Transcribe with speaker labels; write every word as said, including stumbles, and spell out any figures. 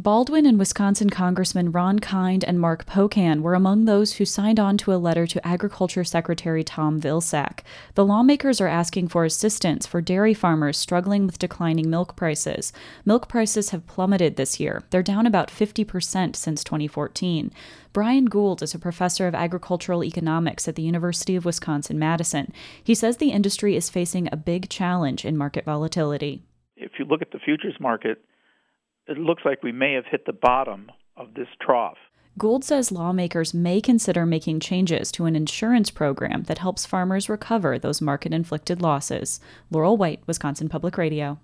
Speaker 1: Baldwin and Wisconsin Congressman Ron Kind and Mark Pocan were among those who signed on to a letter to Agriculture Secretary Tom Vilsack. The lawmakers are asking for assistance for dairy farmers struggling with declining milk prices. Milk prices have plummeted this year. They're down about fifty percent since twenty fourteen. Brian Gould is a professor of agricultural economics at the University of Wisconsin-Madison. He says the industry is facing a big challenge in market volatility.
Speaker 2: If you look at the futures market, it looks like we may have hit the bottom of this trough.
Speaker 1: Gould says lawmakers may consider making changes to an insurance program that helps farmers recover those market-inflicted losses. Laurel White, Wisconsin Public Radio.